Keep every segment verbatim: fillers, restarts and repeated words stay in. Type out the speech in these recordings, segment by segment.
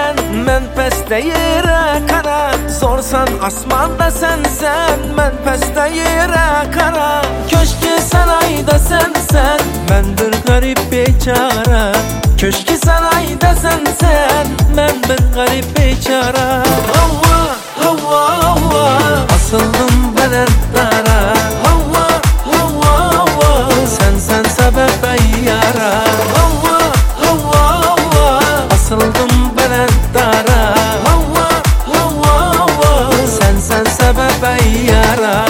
sen, men peste yere kara. Zorsan asmanda sensen, men peste yere kara. Köşkü sarayda sensen, men bir garip beçara. Köşkü sarayda sensen, men bir garip beçara. Havva, havva, havva, asıldım belentlere. Havva, havva, havva, sensen sebep yara. Havva, havva, havva, asıldım belentlere. Havva, havva, havva, sensen sebep yara.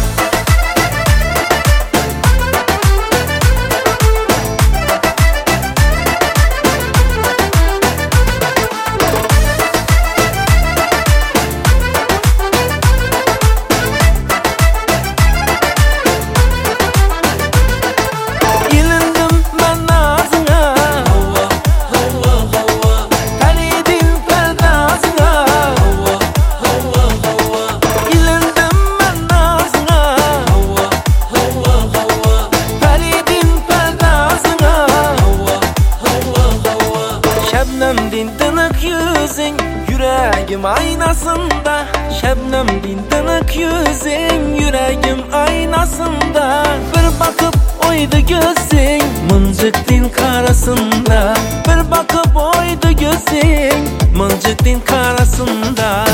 Şebnemdin tınık yüzün, yüreğim aynasında. Şebnemdin tınık yüzün, yüreğim aynasında. Bir bakıp oydu gözün, mıncık din karasında. Bir bakıp oydu gözün, mıncık din karasında.